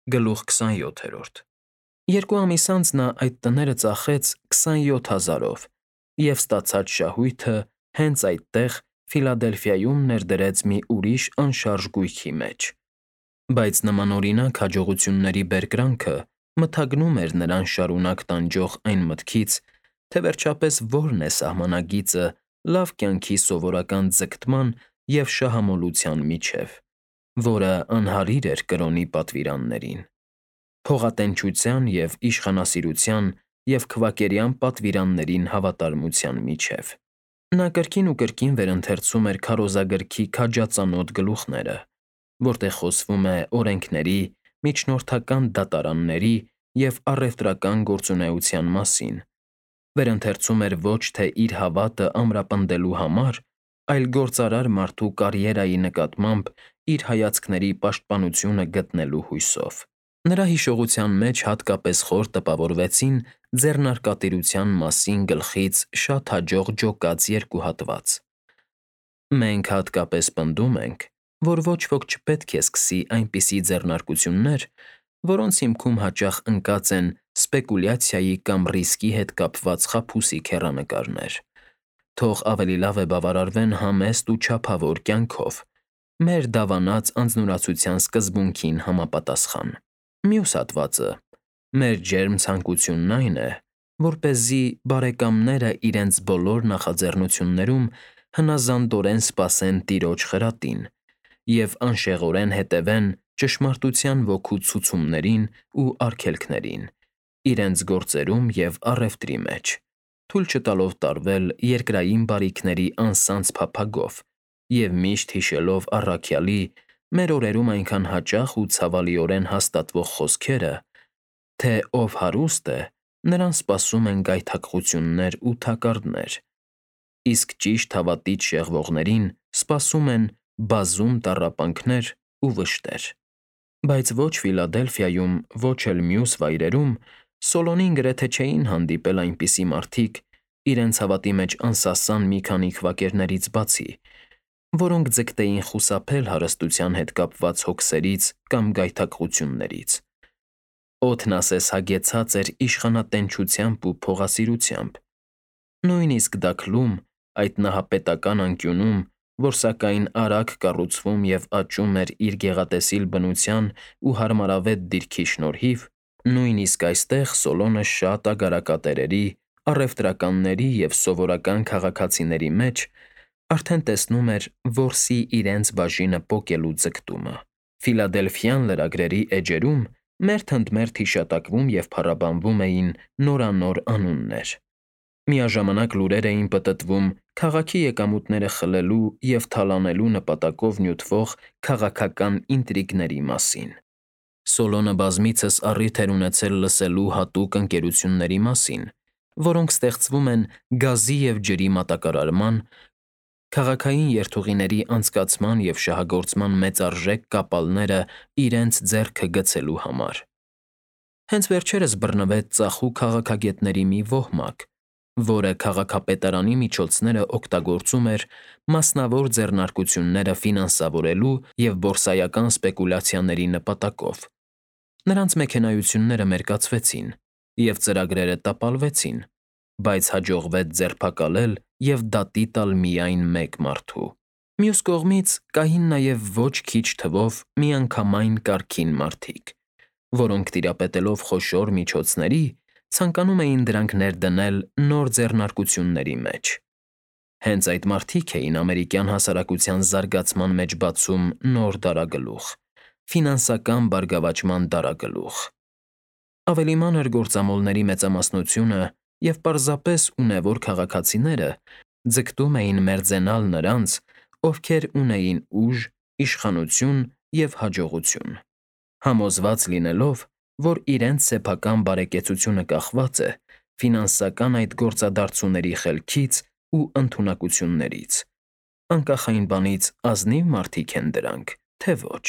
Գլուխ 27։ 2 ամիս անց նա այդ տները ծախեց 27,000-ով և ստացած շահույթը հենց այդտեղ Ֆիլադելֆիայում ներդրեց մի ուրիշ անշարժ գույքի մեջ։ Բայց նմանօրինակ հաջողությունների բերկրանքը մթագնում էր նրան շարունակ տանջող այն մտքից, թե վերջապես որն է սահմանագիծը լավ կյանքի սովորական ձգտման և շահամոլության միջև, որը անհարիր էր կրոնի պատվիրաններին։ Փողատենչության և իշխանասիրության և քվակերյան պատվիրաններին հավատարմության միջև։ Նա կրկին ու կրկին վերընթերցում էր քարոզագրքի քաջածանոթ գլուխները, որտեղ խոսվում է օրենքների, միջնորդական դատարանների և առևտրական գործունեության մասին, վերընթերցում էր ոչ թե իր հավատը ամրապնդելու համար, այլ գործարար մարդու կարիերայի նկատմամբ իր հայացքների պաշտպանությունը գտնելու հույսով։ Նրա հիշողության մեջ հատկապես խոր տպավորվեցին ձեռնարկատիրության մասին գլխից շատ հաջող ջոկած 2 հատված։ Մենք հատկապես պնդում ենք, որ ոչ ոք չպետք է սկսի այնպիսի ձեռնարկություններ, որոնց հիմքում հաճախ ընկած են սպեկուլյացիայի կամ ռիսկի հետ կապված խաբուսիկ հեռանկարներ։ Թող ավելի լավ է բավարարվեն համեստ ու չափավոր կյանքով, մեր դավանած անձնուրացության սկզբունքին համապատասխան։ Մյուս հատվածը. մեր ջերմ ցանկությունն այն է, որպեսզի բարեկամները իրենց բոլոր նախաձեռնություններում հնազանդորեն սպասեն տիրոջ խրատին և անշեղորեն հետևեն ճշմարտության ոգու ցուցումներին ու արգելքներին, իրենց գործերում և առևտրի մեջ, թույլ չտալով տարվել երկրային բարիքների անսանձ փափագով և միշտ հիշելով առաքյալի մեր օրերում այնքան հաճախ ու ցավալիորեն հաստատվող խոսքերը, թե ով հարուստ է, նրան սպասում են գայթակղություններ ու թակարդներ, իսկ ճիշտ հավատից շեղվողներին սպասում են բազում տառապանքներ ու վշտեր։ Բայց ոչ Ֆիլադելֆիայում, ոչ էլ մյուս վայրերում Սոլոնին գրեթե չէին հանդիպել այնպիսի մարդիկ, իրենց հավատի մեջ անսասան մի քանի քվակերներից բացի, որոնք ձգտեին խուսափել հարստության հետ կապված հոգսերից կամ գայթակղություններից։ Օդն ասես հագեցած էր իշխանատենչությամբ ու փողասիրությամբ։ Նույնիսկ Դաքլում, այդ նահապետական անկյունում, որ սակայն արագ կառուցվում և աճում էր իր գեղատեսիլ բնության ու հարմարավետ դիրքի շնորհիվ, նույնիսկ այստեղ Սոլոնը շատ ագարակատերերի, առևտրականների և սովորական քաղաքացիների մեջ արդեն տեսնում էր որսի իրենց բաժինը պոկելու ձգտումը։ Ֆիլադելֆյան լրագրերի էջերում մերթ ընդ մերթ հիշատակվում և փառաբանվում էին նորանոր անուններ։ Միաժամանակ լուրեր էին պտտվում քաղաքի եկամուտները խլելու և թալանելու նպատակով նյութվող քաղաքական ինտրիգների մասին։ Սոլոնը բազմիցս առիթ էր ունեցել լսելու հատուկ ընկերությունների մասին, որոնք ստեղծվում են գազի և ջրի մատակարարման, քաղաքային երթուղիների անցկացման և շահագործման մեծարժեք կապալները իրենց ձեռքը գցելու համար։ Հենց վերջերս բռնվեց ծախու քաղաքագետների մի ոհմակ, որը քաղաքապետարանի միջոցները օգտագործում էր մասնավոր ձեռնարկությունները ֆինանսավորելու և բորսայական սպեկուլյացիաների նպատակով։ Նրանց մեքենայությունները մերկացվեցին, և ծրագրերը տապալվեցին, բայց հաջողվեց ձերբակալել և դատի տալ միայն մեկ մարդու։ Մյուս կողմից կային նաև ոչ քիչ թվով միանգամայն կարգին մարդիկ, որոնք տիրապետելով խոշոր միջոցների, ցանկանում էին դրանք ներդնել նոր ձեռնարկությունների մեջ։ Հենց այդ մարդիկ էին ամերիկյան հասարակության զարգացման մեջ բացում նոր դարագլուխ՝ ֆինանսական բարգավաճման դարագլուխ։ Ավելի մանր գործամոլների մեծամասնությունը և պարզապես ունևոր քաղաքացիները ձգտում էին մերձենալ նրանց, ովքեր ունեին ուժ, իշխանություն և հաջողություն, համոզված լինելով, որ իրենց սեփական բարեկեցությունը կախված է ֆինանսական այդ գործադարձուների խելքից ու ընդունակություններից, անկախ այն բանից՝ ազնիվ մարդիկ են դրանք, թե ոչ։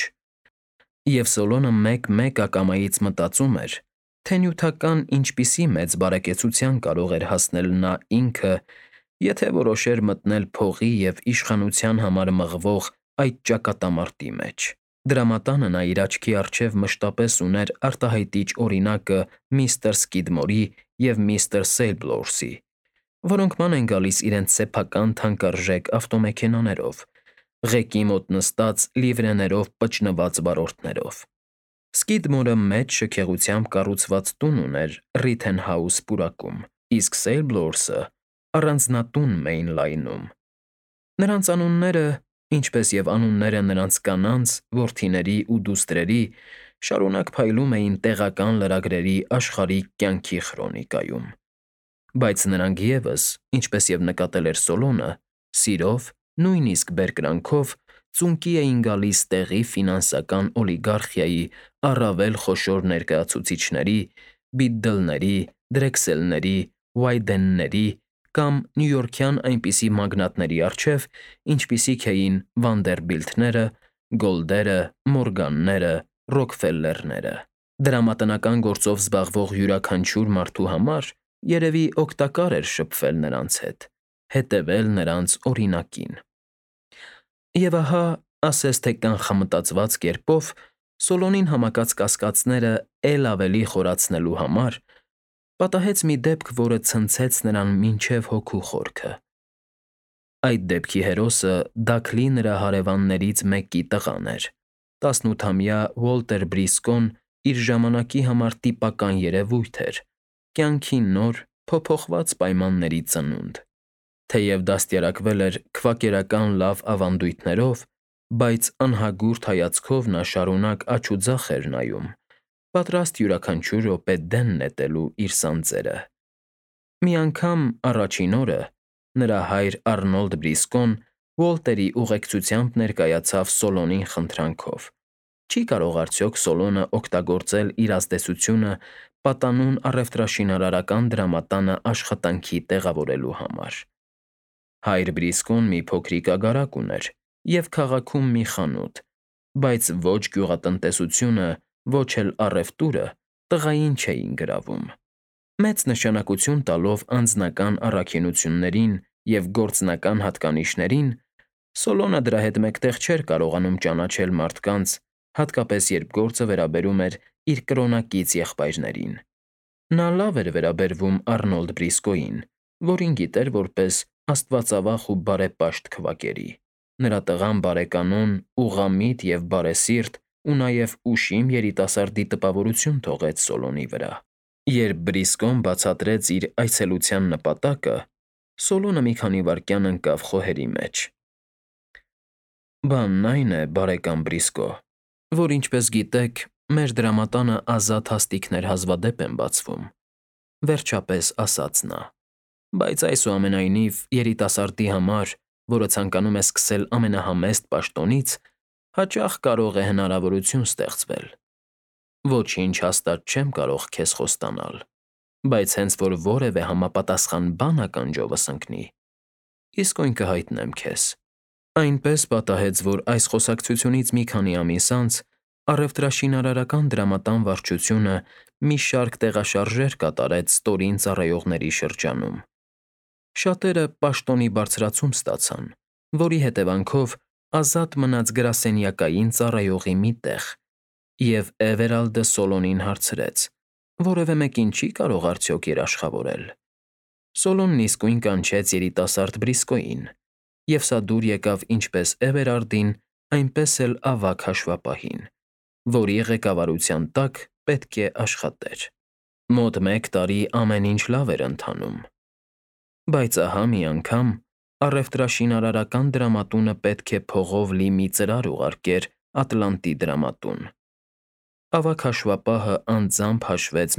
Եվ Սոլոնը մեկ-մեկ ակամայից մտածում էր, թե նյութական ինչպիսի մեծ բարեկեցության կարող էր հասնել նա ինքը, եթե որոշեր մտնել փողի և իշխանության համար մղվող այդ ճակատամարտի մեջ։ Դրամատանը նա իր աչքի առջև մշտապես ուներ արտահայտիչ օրինակը միստր Սկիդմորի և միստր Սեյլբլորսի, որոնք ման են գալիս իրենց սեփական թանկարժեք ավտոմեքենաներով, ղեկի մոտ նստած լիվրեներով պճնված վարորդներով։ Սկիդմորը մեծ շքեղությամբ կառուցված տուն ուներ Ռիթենհաուս պուրակում, իսկ Սեյլբլորսը առանձնատուն Մեյն Լայնում։ Նրանց անունները, ինչպես և անունները նրանց կանանց, որդիների ու դուստրերի, շարունակ փայլում էին տեղական լրագրերի աշխարհիկ կյանքի խրոնիկայում։ Բայց նրանք ևս, ինչպես և նկատել էր Սոլոնը, սիրով, նույնիսկ բերկրանքով ծունկի էին գալիս տեղի ֆինանսական օլիգարխիայի առավել խոշոր ներկայացուցիչների, Բիդդլների, Դրեքսելների, Ուայդենների կամ նյույորքյան այնպիսի մագնատների առջև, ինչպիսիք էին Վանդերբիլթները, Գոլդերը, Մորգանները, Ռոքֆելլերները։ Դրամատնական գործով զբաղվող յուրաքանչյուր մարդու համար երևի օգտակար էր շփվել նրանց հետ, հետևել նրանց օրինակին։ Եվ ահա, ասես թե կանխամտածված կերպով, Սոլոնին համակած կասկածները էլ ավելի խորացնելու համար պատահեց մի դեպք, որը ցնցեց նրան մինչև հոգու խորքը։ Այդ դեպքի հերոսը Դաքլի նրա հարևաններից մեկի տղան էր, 18-ամյա Ուոլտեր Բրիսկոն իր ժամանակի համար տիպական երևույթ էր, կյանքի նոր, փոփոխված պայմանների ծնունդ։ Թեև դաստիարակվել էր քվակերական լավ ավանդույթներով, բայց անհագուրդ հայացքով նա շարունակ աջ ու ձախ էր նայում, պատրաստ յուրաքանչյուր րոպե դեն նետելու իր սանձերը։ Մի անգամ առաջին օրը նրա հայր Առնոլդ Բրիսկոն Ուոլտերի ուղեկցությամբ ներկայացավ Սոլոնին խնդրանքով. չի կարող արդյոք Սոլոնը օգտագործել իր ազդեցությունը պատանուն առևտրաշինարարական դրամատանը աշխատանքի տեղավորելու համար։ Հայր Բրիսկոն մի փոքրիկ ագարակ ուներ և քաղաքում մի խանութ, բայց ոչ գյուղատնտեսությունը, ոչ էլ առևտուրը տղային չէին գրավում։ Մեծ նշանակություն տալով անձնական առաքինություններին և գործնական հատկանիշներին, Սոլոնը դրա հետ մեկտեղ չէր կարողանում ճանաչել մարդկանց, հատկապես երբ գործը վերաբերում էր իր կրոնակից եղբայրներին։ Նա լավ էր վերաբերվում Առնոլդ Բրիսկոյին, որին գիտեր որպես աստվածավախ ու բարեպաշտ քվակերի։ Նրա տղան բարեկանոն, ուղղամիտ և բարեսիրտ ու նաև ուշիմ երիտասարդի տպավորություն թողեց Սոլոնի վրա։ Երբ Բրիսկոն բացատրեց իր այցելության նպատակը, Սոլոնը մի քանի վայրկյան ընկավ խոհերի մեջ։ Բանն այն է, բարեկամ Բրիսկո, որ, ինչպես գիտեք, մեր դրամատանը ազատ հաստիքներ հազվադեպ են բացվում, վերջապես ասաց նա։ Բայց այսուամենայնիվ երիտասարդի համար, որը ցանկանում է սկսել ամենահամեստ պաշտոնից, հաճախ կարող է հնարավորություն ստեղծվել։ Ոչինչ հաստատ չեմ կարող քեզ խոստանալ, բայց հենց որ որևէ համապատասխան բան ականջովս ընկնի, իսկույն կհայտնեմ քեզ։ Այնպես պատահեց, որ այս խոսակցությունից մի քանի ամիս անց առևտրաշինարարական դրամատան վարչությունը մի շարք տեղաշարժեր կատարեց ստորին ծառայողների շրջանում։ Շատերը պաշտոնի բարձրացում ստացան, որի հետևանքով ազատ մնաց գրասենյակային ծառայողի մի տեղ, և Էվերալդը Սոլոնին հարցրեց. որևէ մեկին չի կարող արդյոք երաշխավորել։ Սոլոնն իսկույն կանչեց երիտասարդ Բրիսկոյին, և սա դուր եկավ ինչպես Էվերարդին, այնպես էլ ավագ հաշվապահին, որի ղեկավարության տակ պետք է աշխատեր։ Մոտ 1 տարի ամեն ինչ լավ էր ընթանում։ Բայց ահա մի անգամ առևտրաշինարարական դրամատունը պետք է փողով լի մի ծրար ուղարկեր Ատլանտի դրամատուն։ Ավագ հաշվապահը անձամբ հաշվեց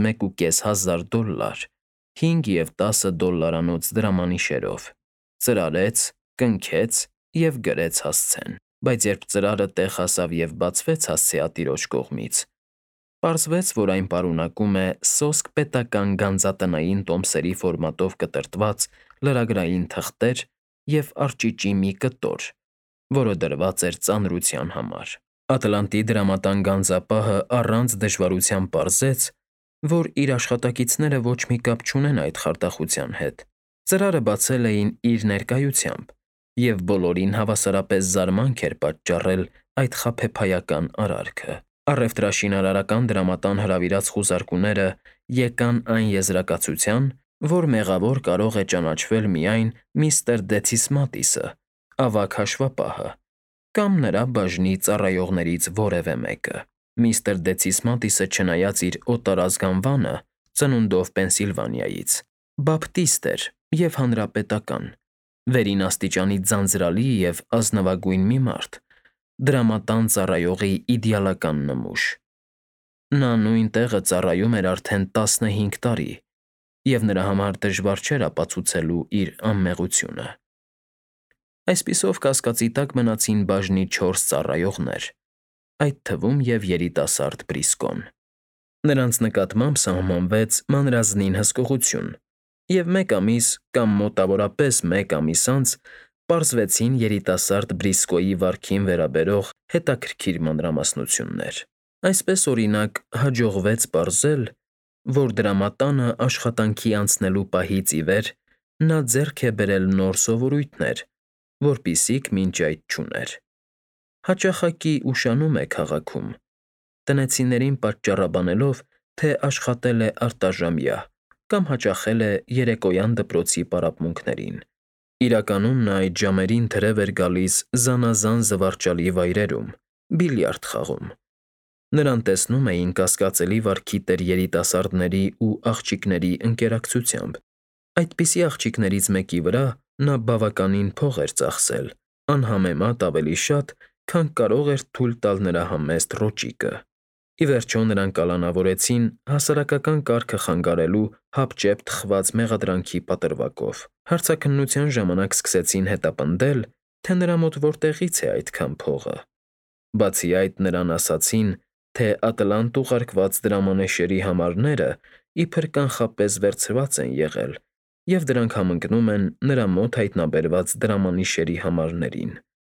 $1,500, 5 և 10 դոլլարանոց դրամանիշերով, ծրարեց, կնքեց և գրեց հասցեն։ Բայց երբ ծրարը տեղ հասավ և բացվեց հասցեատիրոջ կողմից, պարզվեց, որ այն պարունակում է սոսկ պետական գանձատնային տոմսերի ֆորմատով կտրտված լրագրային թղթեր և արճիճի մի կտոր, որը դրված էր ծանրության համար։ Ատլանտի դրամատան գանձապահը առանց դժվարության պարզեց, որ իր աշխատակիցները ոչ մի կապ չունեն այդ խարդախության հետ։ Ծրարը բացել էին իր ներկայությամբ, և բոլորին հավասարապես զարմանք էր պատճառել, այդ խաբեբայական արարքը։ Առևտրաշինարարական դրամատան հրավիրած խուզարկուները եկան այն եզրակացության, որ մեղավոր կարող է ճանաչվել միայն միստր Դեթիս Մատիսը, ավագ հաշվապահը, կամ նրա բաժնի ծառայողներից որևէ մեկը։ Միստր Դեթիս Մատիսը, չնայած իր օտարազգանվանը, ծնունդով Պենսիլվանիայից, բապտիստ էր և հանրապետական, վերին աստիճանի ձանձրալի և ազնվագույն մի մարդ, դրամատան ծառայողի իդեալական նմուշ։ Նա նույն տեղը ծառայում էր արդեն 15 տարի, և նրա համար դժվար չէր ապացուցելու իր անմեղությունը։ Այսպիսով կասկածի տակ մնացին բաժնի 4 ծառայողներ, այդ թվում և երիտասարդ Բրիսկոն։ Նրանց նկատմամբ սահմանվեց մանրազնին հսկողություն, և մեկ ամիս կամ մոտավորապես մեկ ամիս անց պարզվեցին երիտասարդ Բրիսկոյի վարքին վերաբերող հետաքրքիր մանրամասնություններ։ Այսպես, օրինակ, հաջողվեց պարզել, որ դրամատանը աշխատանքի անցնելու պահից ի վեր նա ձեռք է բերել նոր սովորույթներ, որպիսիք մինչ այդ չուներ։ Հաճախակի ուշանում է քաղաքում, տնեցիներին պատճառաբանելով, թե աշխատել է արտաժամյա կամ հաճախել է երեկոյան դպրոցի պարապմունքներին։ Իրականում նա այդ ժամերին թրև էր գալիս զանազան զվարճալի վայրերում, բիլիարդ խաղում։ Նրան տեսնում էին կասկածելի վարքի տեր երիտասարդների ու աղջիկների ընկերակցությամբ։ Այդպիսի աղջիկներից մեկի վրա նա բավականին փող էր ծախսել, անհամեմատ ավելի շատ, քան կարող էր թույլ տալ նրա համեստ ռոճիկը։ Ի վերջո նրան կալանավորեցին հասարակական կարգը խանգարելու հապճեպ թխված մեղադրանքի պատրվակով։ Հարցաքննության ժամանակ սկսեցին հետապնդել, թե նրա մոտ որտեղից է այդքան փողը։ Բացի այդ, նրան ասացին, թե ատլանտ ուղարկված դրամանեշերի համարները իբր կանխապես վերցված են եղել, և դրանք համընկնում են նրա մոտ հայտնաբերված դրամանիշերի համարներին։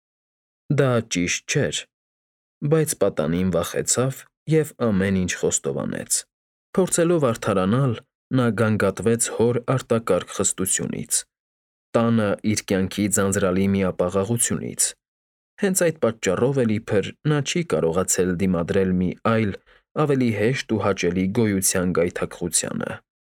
Դա ճիշտ չէր, բայց պատանին վախեցավ և ամեն ինչ խոստովանեց։ Փորձելով արդարանալ, նա գանգատվեց հոր արտակարգ խստությունից, տանը իր կյանքի ձանձրալի միապաղաղությունից։ Հենց այդ պատճառով էլ իբր նա չի կարողացել դիմադրել մի այլ, ավելի հեշտ ու հաճելի գոյության գայթակղությանը։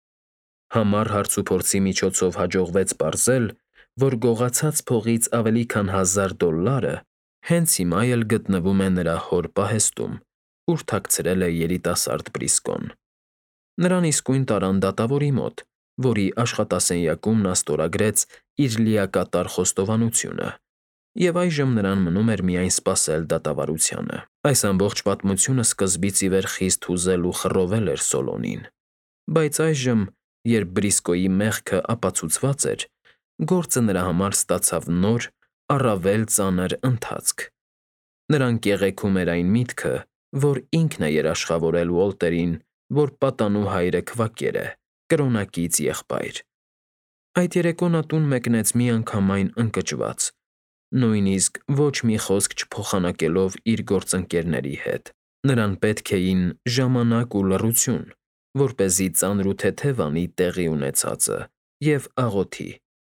Համառ հարցուփորձի միջոցով հաջողվեց պարզել, որ գողացած փողից ավելի քան $1000 հենց հիմա էլ գտնվում է նրա հոր պահեստում, ուր թաքցրել է երիտասարդ Բրիսկոն։ Նրան իսկույն տարան դատավորի մոտ, որի աշխատասենյակում նա ստորագրեց իր լիակատար խոստովանությունը, և այժմ նրան մնում էր միայն սպասել դատավարությանը։ Այս ամբողջ պատմությունը սկզբից ի վեր խիստ հուզել ու խռովել էր Սոլոնին, բայց այժմ, երբ Բրիսկոյի մեղքը ապացուցված էր, գործը նրա համար ստացավ նոր, առավել ծանր ընթացք։ Նրան կեղեքում էր այն միտքը, որ ինքն է երաշխավորել Ուոլտերին, որ պատանու հայրը քվակեր է, կրոնակից եղբայր։ Այդ երեկո նա տուն մեկնեց միանգամայն ընկճված, նույնիսկ ոչ մի խոսք չփոխանակելով իր գործընկերների հետ։ Նրան պետք էին ժամանակ ու լռություն, որպեսզի ծանր ու թեթև անի տեղի ունեցածը և աղոթի։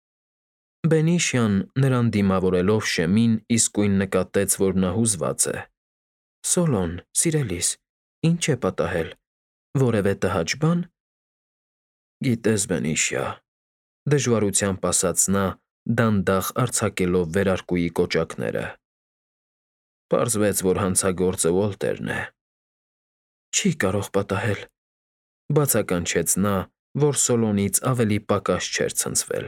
Բենիշյան, նրան դիմավորելով շեմին, իսկույն նկատեց, որ նա հուզված է։ «Սոլոն, սիրելիս, ի՞նչ է պատահել, որևէ տհաճ բան»։ Գիտես, Բենիշիա, դժվարությամբ ասաց նա, դանդաղ արձակելով վերարկուի կոճակները։ Պարզվեց, որ հանցագործը Ուոլտերն է։ Չի կարող պատահել, բացականչեց նա, որ Սոլոնից ավելի պակաս չէր ցնցվել։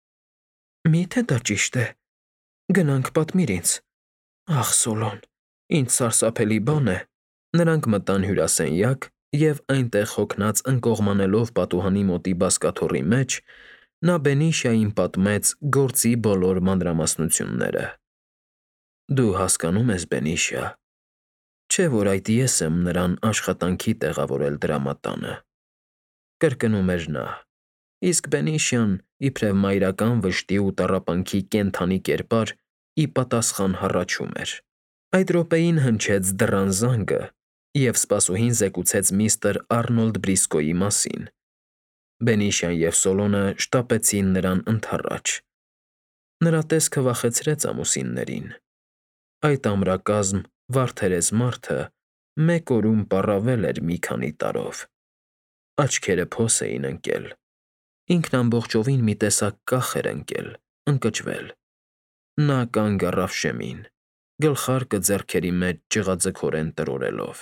Մի՞թե դա ճիշտ է։ Գնանք պատմիր ինձ։ Ախ, Սոլոն, ինչ սարսափելի բան է։ Նրանք մտան հյուրասենյակ, և այնտեղ հոգնած ընկողմանելով պատուհանի մոտի բազկաթոռի մեջ, նա Բենիշիային պատմեց գործի բոլոր մանրամասնությունները։ Դու հասկանում ես, Բենիշիա, չէ՞ որ այդ ես եմ նրան աշխատանքի տեղավորել դրամատանը, կրկնում էր նա, իսկ Բենիշյան, իբրև մայրական վշտի ու տառապանքի կենդանի կերպար, ի պատասխան հառաչում էր։ Այդ րոպեին հնչեց դռան զանգը, և սպասուհին զեկուցեց միստր Առնոլդ Բրիսկոյի մասին։ Բենիշյան և Սոլոնը շտապեցին նրան ընդառաջ։ Նրա տեսքը վախեցրեց ամուսիններին։ Այդ ամրակազմ վարդերես մարդը մեկ օրում պառավել էր մի քանի տարով։ Աչքերը փոս էին ընկել, ինքն ամբողջովին մի տեսակ կախ էր ընկել, ընկճվել։ Նա կանգ առավ շեմին, գլխարկը ձեռքերի մեջ ջղաձգորեն տրորելով։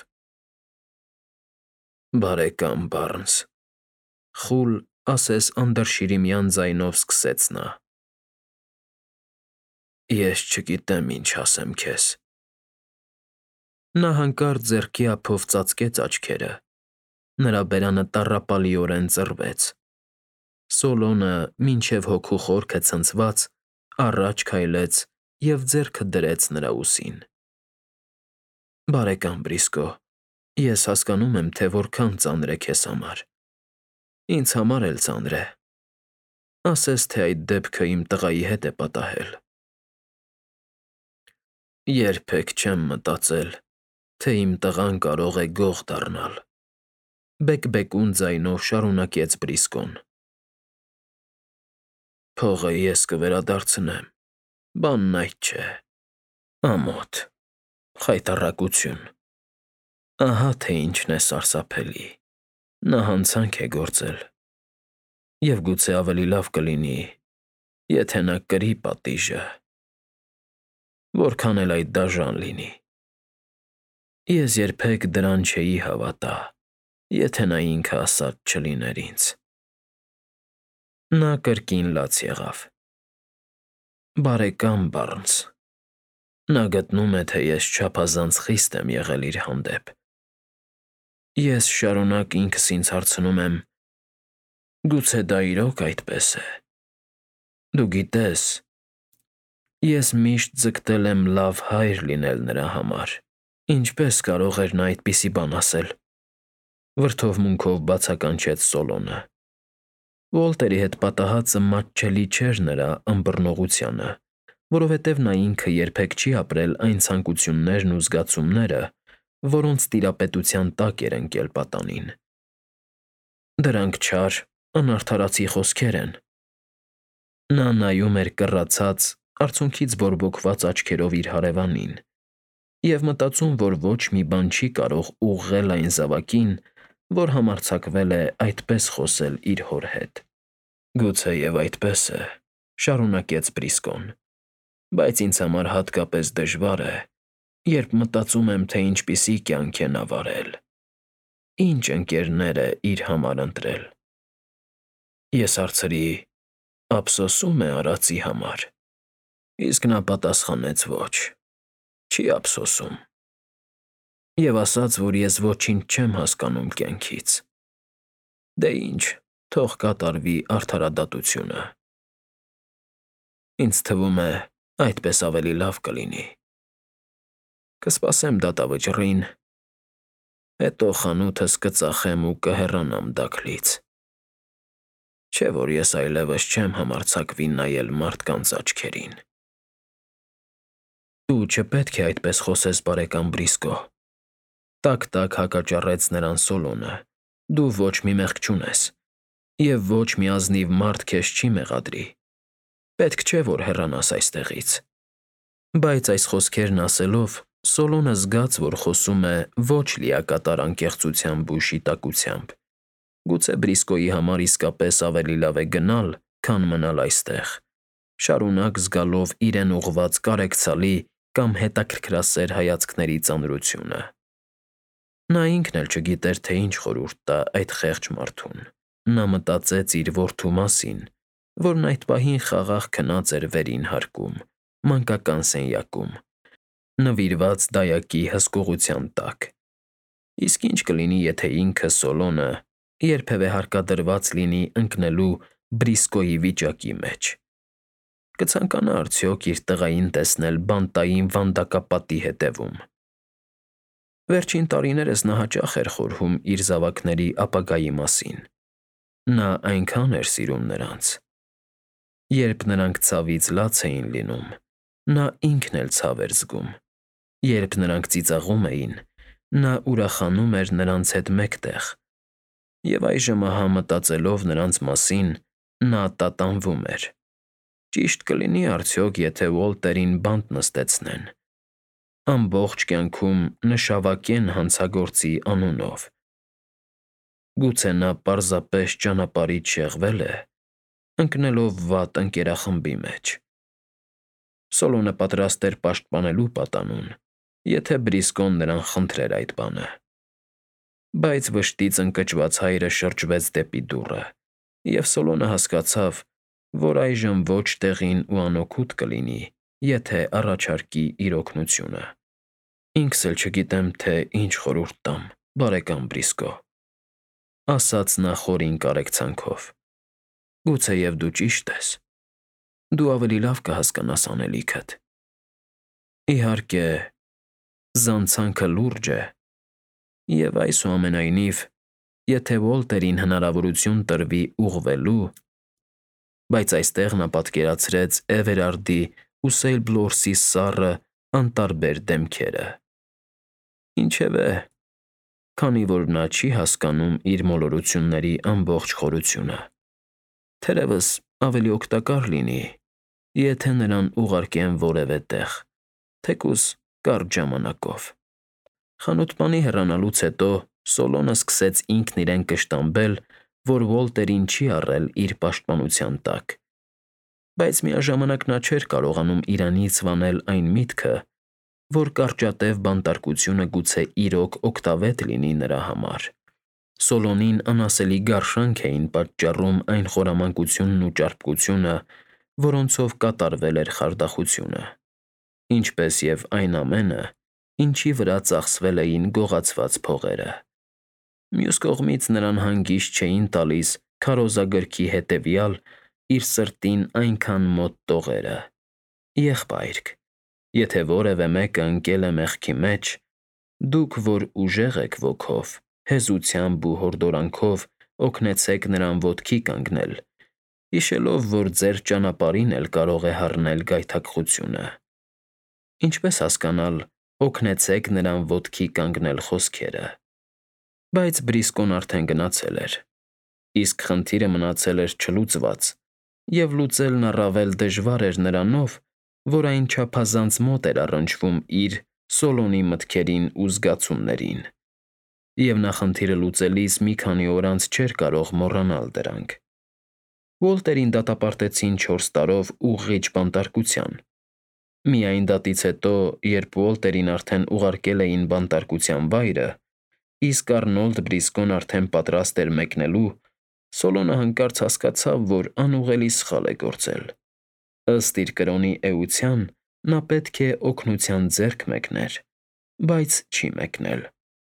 «Բարեկամ Բարնս», խուլ, ասես անդրշիրիմյան ձայնով սկսեց նա, «ես չգիտեմ ինչ ասեմ քեզ»։ Նա հանկարծ ձեռքի ափով ծածկեց աչքերը, նրա բերանը տառապալիորեն ծռվեց։ Սոլոնը, մինչև հոգու խորքը ցնցված, առաջ քայլեց և ձեռքը դրեց նրա ուսին։ «Բարեկամ Բրիսկո, ես հասկանում եմ, թե որքան ծանր է քեզ համար։ Ինձ համար էլ ծանր է։ Ասես թե այդ դեպքը իմ տղայի հետ է պատահել։ Երբեք չեմ մտածել, թե իմ տղան կարող է գող դառնալ», բեկբեկուն ձայնով շարունակեց Բրիսկոն։ «Փողը ես կվերադարձնեմ, բանն այդ չէ։ Ամոթ, խայտառակություն։ Ահա թե ինչն է սարսափելի։ Նա հանցանք է գործել։ Եվ գուցե ավելի լավ կլինի, եթե նա կրի պատիժը, որքան էլ այդ դաժան լինի։ Ես երբեք դրան չէի հավատա, եթե նա ինքը ասած չլիներ ինձ»։ Նա կրկին լաց եղավ։ «Բարեկամ Բարնս, նա գտնում է, թե ես չափազանց խիստ եմ եղել իր հանդեպ։ Ես շարունակ ինքս ինձ հարցնում եմ. գուցե դա իրոք այդպես է։ Դու գիտես, ես միշտ ձգտել եմ լավ հայր լինել նրա համար։ Ինչպե՞ս կարող էր նա այդպիսի բան ասել»։ Վրդովմունքով բացականչեց Սոլոնը։ Ուոլտերի հետ պատահածը մատչելի չէր նրա ըմբռնողությանը, որովհետև նա ինքը երբեք չի ապրել այն ցանկություններն ու զգացումները, որոնց տիրապետության տակ էր ընկել պատանին։ Դրանք չար, անարդարացի խոսքեր են։ Նա նայում էր կռացած, արցունքից բորբոքված աչքերով իր հարևանին և մտածում, որ ոչ մի բան չի կարող ուղղել այն զավակին, որ համարձակվել է այդպես խոսել իր հոր հետ։ «Գուցեև այդպես է», շարունակեց Բրիսկոն, «բայց ինձ համար հատկապես դժվար է, երբ մտածում եմ, թե ինչպիսի կյանք է նա վարել, ինչ ընկերներ է իր համար ընտրել։ Ես հարցրի. ափսոսո՞ւմ է արածի համար, իսկ նա պատասխանեց. ոչ, չի ափսոսում։ Եվ ասաց, որ ես ոչինչ չեմ հասկանում կյանքից։ Դե ինչ, թող կատարվի արդարադատությունը։ Ինձ թվում է, այդպես ավելի լավ կլինի։ Կսպասեմ դատավճռին, հետո խանութս կծախեմ ու կհեռանամ Դաքլից։ Չէ՞ որ ես այլևս չեմ համարձակվի նայել մարդկանց աչքերին»։ «Դու չպետք է այդպես խոսես, բարեկամ Բրիսկո», տակ հակաճառեց նրան Սոլոնը։ «Դու ոչ մի մեղք չունես, և ոչ մի ազնիվ մարդ քեզ չի մեղադրի։ Պետք չէ, որ հեռանաս այստեղից»։ Բայց այս խոսքերն ասելով, Սոլոնը զգաց, որ խոսում է ոչ լիակատար անկեղծությամբ ու շիտակությամբ։ Գուցե Բրիսկոյի համար իսկապես ավելի լավ է գնալ, քան մնալ այստեղ, շարունակ զգալով իրեն ուղղված կարեկցալի կամ հետաքրքրասեր հայացքների ծանրությունը։ Նա ինքն էլ չգիտեր, թե ինչ խորհուրդ տա այդ խեղճ մարդուն։ Նա մտածեց իր որդու մասին, որն այդ պահին խաղաղ քնած էր վերին հարկում, մանկական սենյակում, նվիրված դայակի հսկողության տակ։ Իսկ ինչ կլինի, եթե ինքը Սոլոնը երբևէ հարկադրված լինի ընկնելու Բրիսկոյի վիճակի մեջ։ Կցանկանա՞ արդյոք իր տղային տեսնել բանտային վանդակապատի հետևում։ Վերջին տարիներս նա հաճախ էր խորհում իր զավակների ապագայի մասին։ Նա այնքան էր սիրում նրանց։ Երբ նրանք ցավից լաց էին լինում, նա ինքն էլ ցավ էր զգում։ Երբ նրանք ծիծաղում էին, նա ուրախանում էր նրանց հետ մեկտեղ։ Եվ այժմ ահա մտածելով նրանց մասին, նա տատանվում էր։ Ճիշտ կլինի արդյոք, եթե Ուոլտերին բանտ նստեցնեն։ ամբողջ կյանքում նշավակեն հանցագործի անունով։ Գուցե նա պարզապես ճանապարհից շեղվել է, ընկնելով վատ ընկերախմբի մեջ։ Սոլոնը պատրաստ էր պաշտպանելու պատանուն, եթե Բրիսկոն նրան խնդրեր այդ բանը։ Բայց վշտից ընկճված հայրը շրջվեց դեպի դուռը, և Սոլոնը հասկացավ, որ այժմ ոչ տեղին ու անօգուտ կլինի, եթե առաջարկի իր օգնությունը։ Ինքս էլ չգիտեմ, թե ինչ խորհուրդ տամ, բարեկամ Բրիսկո, ասաց նա խորին կարեկցանքով։ Գուցեև դու ճիշտ ես։ Դու ավելի լավ կհասկանաս անելիքդ։ Իհարկե, զանցանքը լուրջ է, և այսուամենայնիվ, եթե Ուոլտերին հնարավորություն տրվի ուղղվելու… Բայց այստեղ նա պատկերացրեց Էվերարդի ու Սեյլբլորսի սառը, անտարբեր դեմքերը։ Ինչևէ, քանի որ նա չի հասկանում իր մոլորությունների ամբողջ խորությունը, թերևս ավելի օգտակար լինի, եթե նրան ուղարկեն որևէ տեղ, թեկուզ կարճ ժամանակով։ Խանութպանի հեռանալուց հետո Սոլոնը սկսեց ինքն իրեն կշտամբել, որ Ուոլտերին չի առել իր պաշտպանության տակ, բայց միաժամանակ նա չէր կարողանում իրանից վանել այն միտքը, որ կարճատև բանտարկությունը գուցե իրոք օգտավետ լինի նրա համար։ Սոլոնին անասելի գարշանք էին պատճառում այն խորամանկությունն ու ճարպկությունը, որոնցով կատարվել էր խարդախությունը, ինչպես և այն ամենը, ինչի վրա ծախսվել էին գողացված փողերը։ Մյուս կողմից նրան հանգիստ չէին տալիս քարոզագրքի հետևյալ իր սրտին այնքան մոտ տողերը. «Եղբայրք, եթե որևէ մեկը ընկել է մեղքի մեջ, դուք, որ ուժեղ եք ոգով, հեզությամբ ու հորդորանքով օգնեցեք նրան ոտքի կանգնել, հիշելով, որ ձեր ճանապարհին էլ կարող է հառնել գայթակղությունը»։ Ինչպես հասկանալ «օգնեցեք նրան ոտքի կանգնել» խոսքերը։ Բայց Բրիսկոն արդեն գնացել էր, իսկ խնդիրը մնացել էր չլուծված, և լուծելն առավել դժվար էր նրանով, որ այն չափազանց մոտ էր առնչվում իր՝ Սոլոնի մտքերին ու զգացումներին, և նա խնդիրը լուծելիս մի քանի օր անց չէր կարող մոռանալ դրանք։ Ուոլտերին դատապարտեցին 4 տարով ուղղիչ բանտարկության։ Միայն դատից հետո, երբ Ուոլտերին արդեն ուղարկել էին բանտարկության վայրը, իսկ Առնոլդ Բրիսկոն արդեն պատրաստ էր մեկնելու, Սոլոնը հանկարծ հասկացավ, որ անուղղելի սխալ է գործել։ Ըստ իր կրոնի էության, նա պետք է օգնության ձեռք մեկներ, բայց չի մեկնել։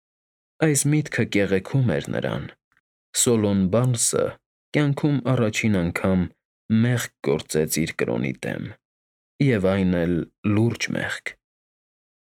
Այս միտքը կեղեքում էր նրան։ Սոլոն Բալսը կյանքում առաջին անգամ մեղք գործեց իր կրոնի դեմ, և այն էլ լուրջ մեղք։